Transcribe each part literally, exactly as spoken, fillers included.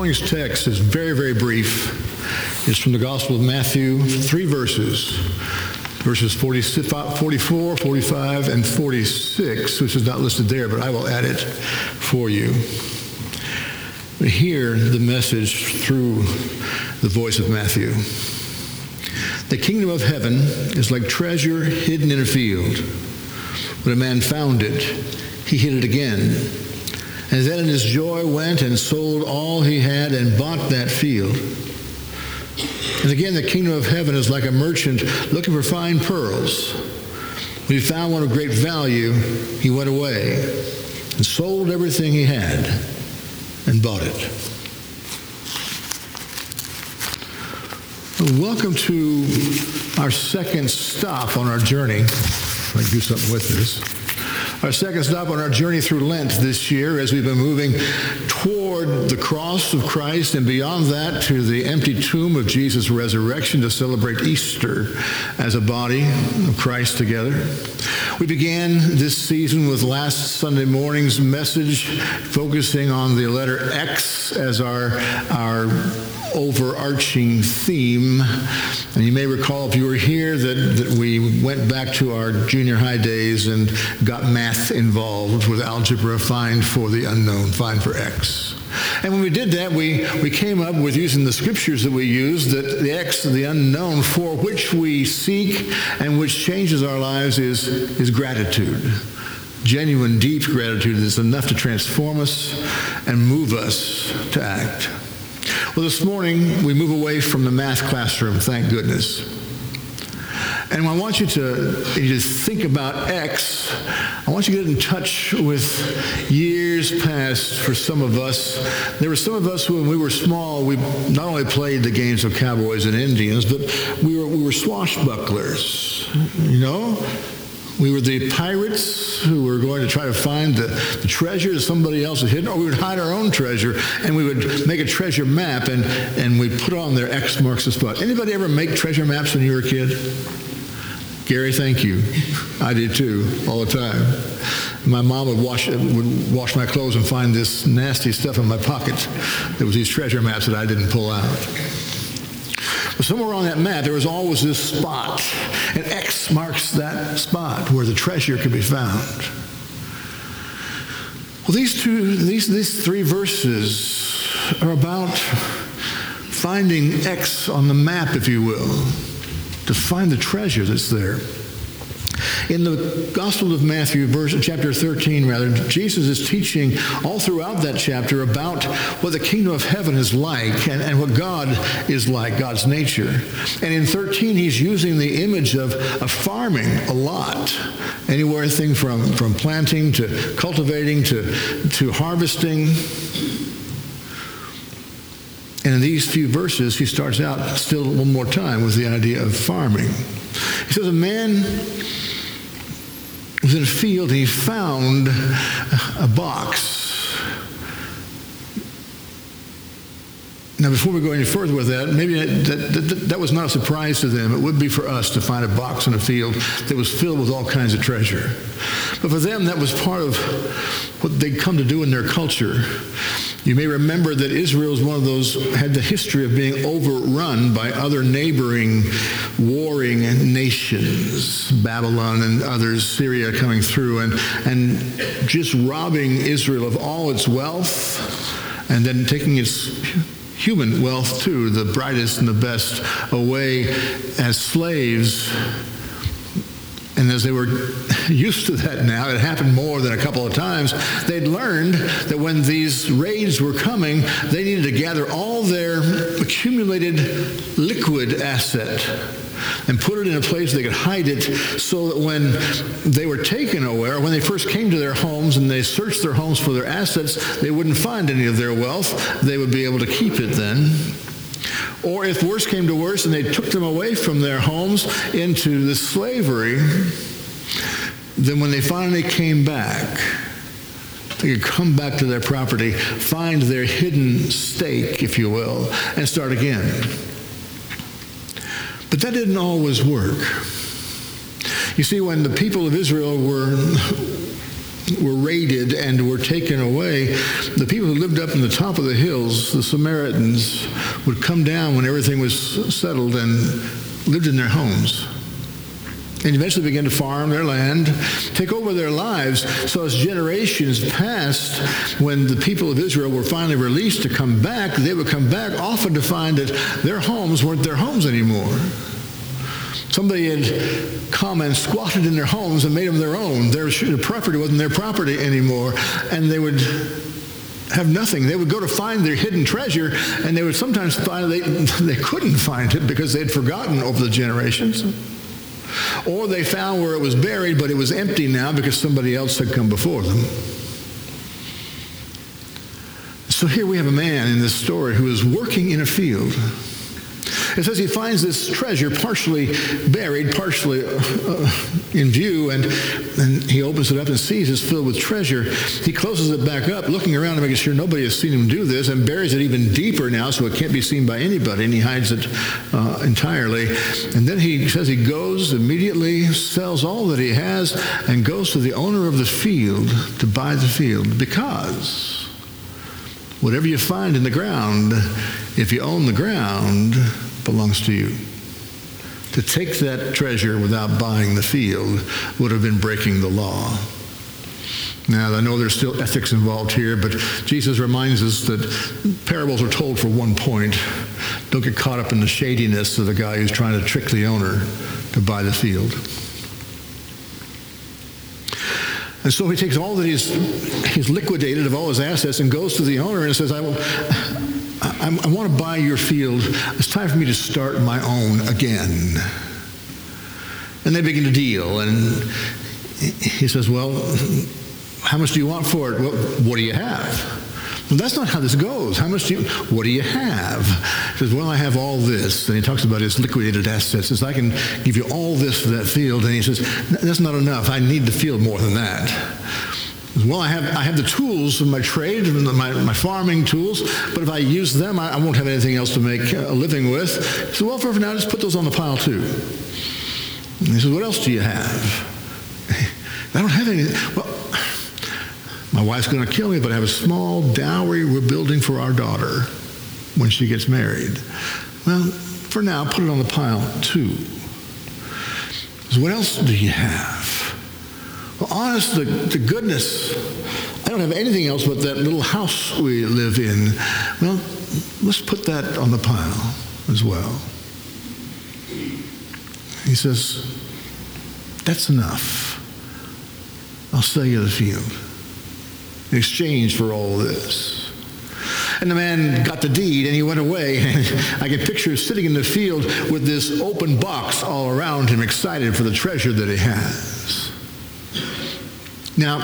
morning's text is very, very brief. It's from the Gospel of Matthew, three verses, verses forty-four, forty-five, and forty-six, which is not listed there, but I will add it for you. Hear the message through the voice of Matthew. The kingdom of heaven is like treasure hidden in a field. When a man found it, he hid it again. And then in his joy went and sold all he had and bought that field. And again, the kingdom of heaven is like a merchant looking for fine pearls. When he found one of great value, he went away and sold everything he had and bought it. Welcome to our second stop on our journey. I can do something with this. Our second stop on our journey through Lent this year, as we've been moving toward the cross of Christ and beyond that to the empty tomb of Jesus' resurrection to celebrate Easter as a body of Christ together. We began this season with last Sunday morning's message focusing on the letter X as our, our overarching theme. And you may recall, if you were here, that, that we went back to our junior high days and got math involved with algebra, find for the unknown, find for X. And when we did that, we, we came up with, using the scriptures that we use, that the X, the unknown, for which we seek and which changes our lives is, is gratitude. Genuine, deep gratitude that's enough to transform us and move us to act. Well, this morning, we move away from the math classroom, thank goodness. And I want you to, you to think about X. I want you to get in touch with years past for some of us. There were some of us who, when we were small, we not only played the games of cowboys and Indians, but we were, we were swashbucklers, you know? We were the pirates who were going to try to find the, the treasure that somebody else had hidden, or we would hide our own treasure, and we would make a treasure map, and, and we'd put on there X marks the spot. Anybody ever make treasure maps when you were a kid? Gary, thank you. I did too, all the time. My mom would wash, would wash my clothes and find this nasty stuff in my pocket. There was these treasure maps that I didn't pull out. But somewhere on that map, there was always this spot, and X marks that spot where the treasure could be found. Well, these two, these, these three verses are about finding X on the map, if you will, to find the treasure that's there. In the Gospel of Matthew, verse, chapter thirteen, rather, Jesus is teaching all throughout that chapter about what the kingdom of heaven is like and, and what God is like, God's nature. And in thirteen, he's using the image of, of farming a lot. Anywhere, thing from, from planting to cultivating to, to harvesting. And in these few verses, he starts out still one more time with the idea of farming. He says, a man was in a field, and he found a box. Now, before we go any further with that, maybe that, that, that, that was not a surprise to them. It would be for us to find a box in a field that was filled with all kinds of treasure. But for them, that was part of what they'd come to do in their culture. You may remember that Israel is one of those, had the history of being overrun by other neighboring, warring nations, Babylon and others, Syria coming through, and, and just robbing Israel of all its wealth, and then taking its human wealth too, the brightest and the best, away as slaves. And as they were used to that now, it happened more than a couple of times, they'd learned that when these raids were coming, they needed to gather all their accumulated liquid asset and put it in a place they could hide it, so that when they were taken away, or when they first came to their homes and they searched their homes for their assets, they wouldn't find any of their wealth. They would be able to keep it then. Or if worse came to worse and they took them away from their homes into the slavery, then when they finally came back, they could come back to their property, find their hidden stake, if you will, and start again. But that didn't always work. You see, when the people of Israel were were raided and were taken away, the people who lived up in the top of the hills, the Samaritans, would come down when everything was settled and lived in their homes. And eventually began to farm their land, take over their lives. So as generations passed, when the people of Israel were finally released to come back, they would come back often to find that their homes weren't their homes anymore. Somebody had come and squatted in their homes and made them their own. Their property wasn't their property anymore. And they would have nothing. They would go to find their hidden treasure, and they would sometimes find they, they couldn't find it because they'd forgotten over the generations. Or they found where it was buried, but it was empty now because somebody else had come before them. So here we have a man in this story who is working in a field. It says he finds this treasure partially buried, partially uh, in view, and, and he opens it up and sees it's filled with treasure. He closes it back up, looking around and making sure nobody has seen him do this, and buries it even deeper now so it can't be seen by anybody, and he hides it uh, entirely. And then he says he goes immediately, sells all that he has, and goes to the owner of the field to buy the field, because whatever you find in the ground, if you own the ground, belongs to you. To take that treasure without buying the field would have been breaking the law. Now, I know there's still ethics involved here, but Jesus reminds us that parables are told for one point. Don't get caught up in the shadiness of the guy who's trying to trick the owner to buy the field. And so he takes all that he's, he's liquidated of all his assets and goes to the owner and says, I will... I, I want to buy your field. It's time for me to start my own again. And they begin to deal. And he says, well, how much do you want for it? Well, what do you have? Well, that's not how this goes. How much do you, what do you have? He says, well, I have all this. And he talks about his liquidated assets. He says, I can give you all this for that field. And he says, that's not enough. I need the field more than that. Well, I have I have the tools of my trade, my, my farming tools, but if I use them, I, I won't have anything else to make a living with. He said, well, for now, just put those on the pile too. And he said, what else do you have? I don't have anything. Well, my wife's going to kill me, but I have a small dowry we're building for our daughter when she gets married. Well, for now, put it on the pile too. So what else do you have? Well, honest to, to goodness, I don't have anything else but that little house we live in. Well, let's put that on the pile as well. He says, that's enough. I'll sell you the field in exchange for all this. And the man got the deed and he went away. And I can picture him sitting in the field with this open box all around him, excited for the treasure that he has. Now,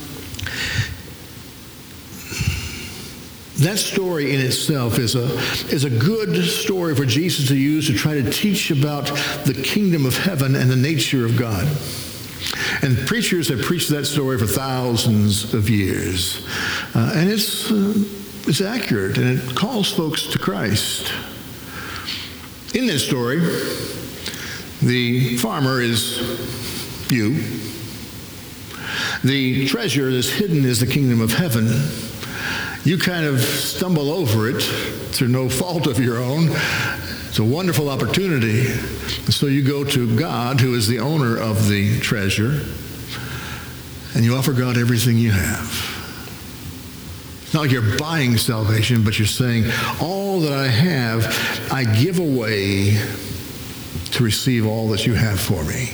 that story in itself is a, is a good story for Jesus to use to try to teach about the kingdom of heaven and the nature of God. And preachers have preached that story for thousands of years. Uh, and it's, uh, it's accurate, and it calls folks to Christ. In this story, the farmer is you. The treasure that's hidden is the kingdom of heaven. You kind of stumble over it through no fault of your own. It's a wonderful opportunity. So you go to God, who is the owner of the treasure, and you offer God everything you have. It's not like you're buying salvation, but you're saying, all that I have, I give away to receive all that you have for me.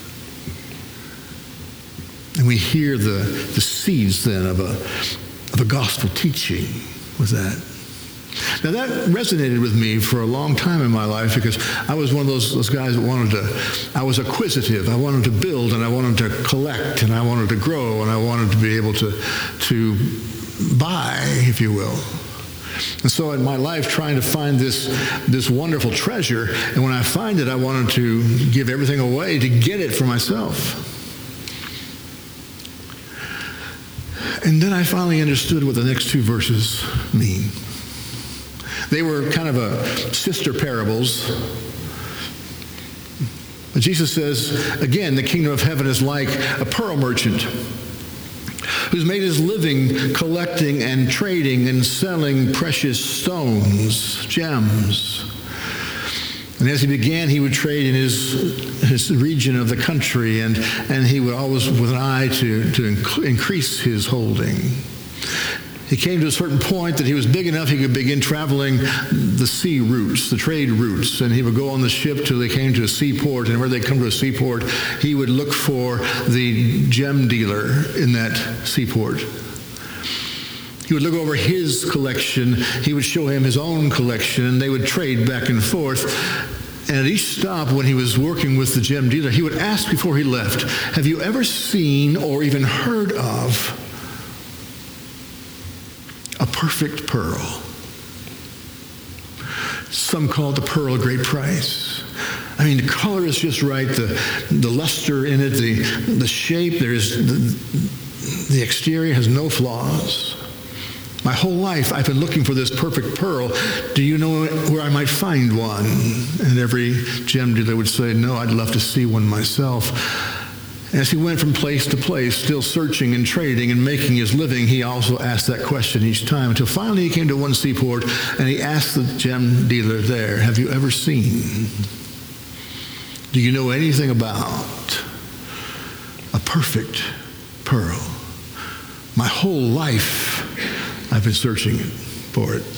And we hear the, the seeds then of a, of a gospel teaching with that. Now that resonated with me for a long time in my life because I was one of those, those guys that wanted to, I was acquisitive. I wanted to build and I wanted to collect and I wanted to grow and I wanted to be able to, to buy, if you will. And so in my life, trying to find this, this wonderful treasure, and when I find it, I wanted to give everything away to get it for myself. And then I finally understood what the next two verses mean. They were kind of a sister parables. But Jesus says, again, the kingdom of heaven is like a pearl merchant who's made his living collecting and trading and selling precious stones, gems. And as he began, he would trade in his, his region of the country, and, and he would always, with an eye to, to inc- increase his holding. He came to a certain point that he was big enough he could begin traveling the sea routes, the trade routes, and he would go on the ship till they came to a seaport, and where they come to a seaport, he would look for the gem dealer in that seaport. He would look over his collection, he would show him his own collection, and they would trade back and forth. And at each stop when he was working with the gem dealer, he would ask before he left, have you ever seen or even heard of a perfect pearl? Some call it the pearl of great price. I mean, the color is just right, the, the luster in it, the, the shape, there's the, the exterior has no flaws. My whole life I've been looking for this perfect pearl. Do you know where I might find one? And every gem dealer would say, no, I'd love to see one myself. As he went from place to place, still searching and trading and making his living, he also asked that question each time, until finally he came to one seaport and he asked the gem dealer there, have you ever seen, do you know anything about a perfect pearl? My whole life I've been searching for it.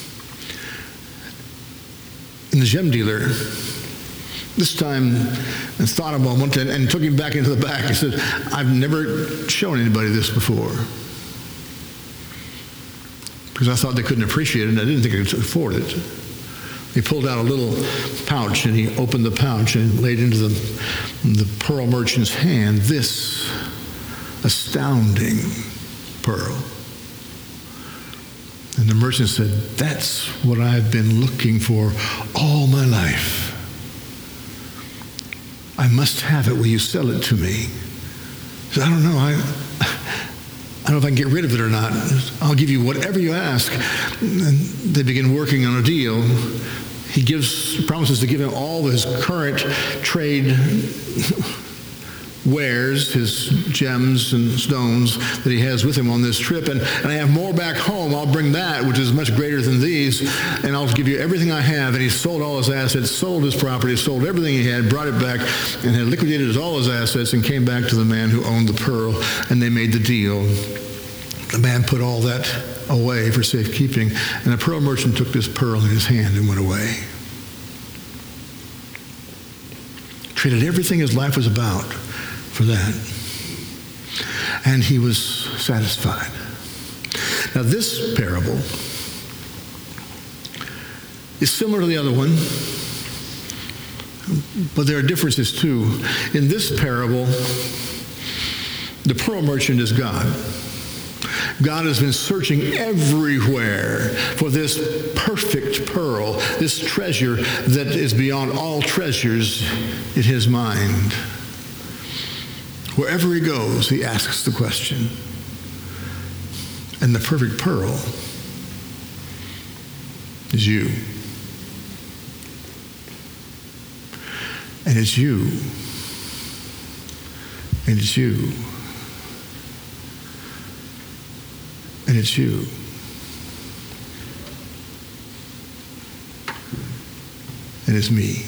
And the gem dealer this time thought a moment and, and took him back into the back. He said, I've never shown anybody this before. Because I thought they couldn't appreciate it, and I didn't think I could afford it. He pulled out a little pouch, and he opened the pouch and laid into the, the pearl merchant's hand this astounding pearl. And the merchant said, that's what I've been looking for all my life. I must have it. Will you sell it to me? He said, I don't know. I, I don't know if I can get rid of it or not. I'll give you whatever you ask. And they begin working on a deal. He gives, promises to give him all his current trade wares, his gems and stones that he has with him on this trip. And, and I have more back home. I'll bring that, which is much greater than these, and I'll give you everything I have. And he sold all his assets, sold his property, sold everything he had, brought it back, and had liquidated all his assets and came back to the man who owned the pearl, and they made the deal. The man put all that away for safekeeping, and the pearl merchant took this pearl in his hand and went away. Traded everything his life was about for that. And he was satisfied. Now this parable is similar to the other one, but there are differences too. In this parable, the pearl merchant is God. God has been searching everywhere for this perfect pearl, this treasure that is beyond all treasures in his mind. Wherever he goes, he asks the question. And the perfect pearl is you. And it's you. And it's you. And it's you. And it's me.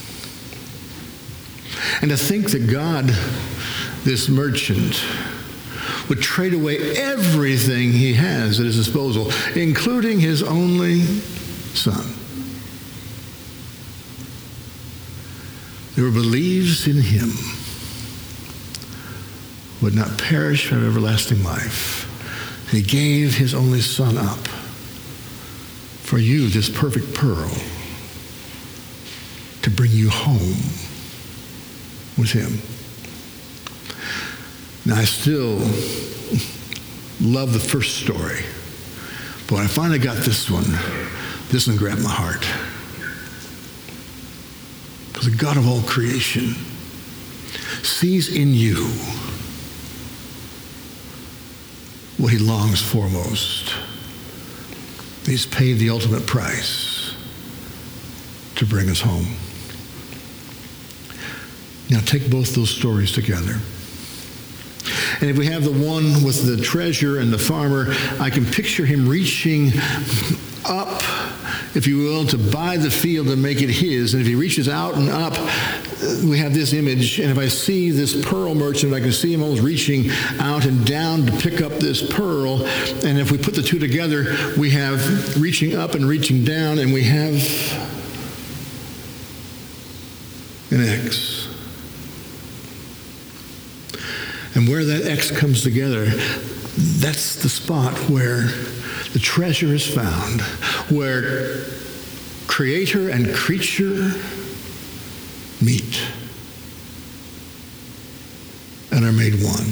And to think that God, this merchant, would trade away everything he has at his disposal, including his only son. Whoever believes in him would not perish but have everlasting life. He gave his only son up for you, this perfect pearl, to bring you home with him. Now, I still love the first story, but when I finally got this one, this one grabbed my heart. Because the God of all creation sees in you what he longs for most. He's paid the ultimate price to bring us home. Now take both those stories together. And if we have the one with the treasure and the farmer, I can picture him reaching up, if you will, to buy the field and make it his. And if he reaches out and up, we have this image. And if I see this pearl merchant, I can see him almost reaching out and down to pick up this pearl. And if we put the two together, we have reaching up and reaching down, and we have an X. And where that X comes together, that's the spot where the treasure is found, where creator and creature meet and are made one.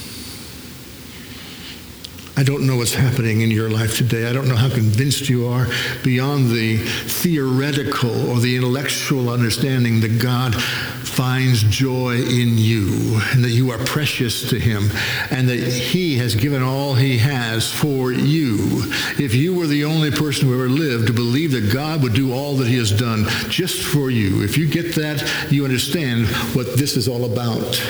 I don't know what's happening in your life today. I don't know how convinced you are beyond the theoretical or the intellectual understanding that God finds joy in you and that you are precious to him and that he has given all he has for you. If you were the only person who ever lived to believe that God would do all that he has done just for you, if you get that, you understand what this is all about.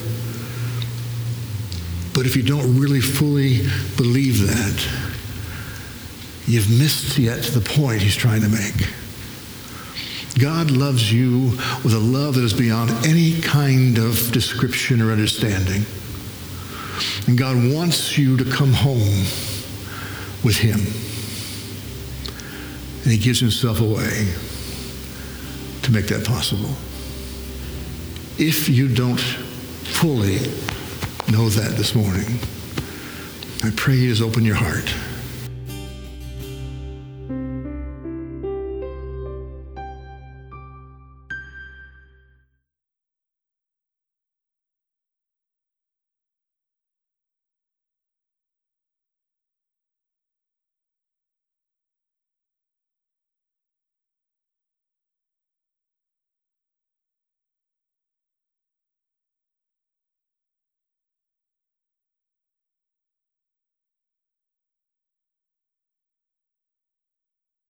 But if you don't really fully believe that, you've missed yet the point he's trying to make. God loves you with a love that is beyond any kind of description or understanding. And God wants you to come home with him. And he gives himself away to make that possible. If you don't fully know that this morning, I pray you just open your heart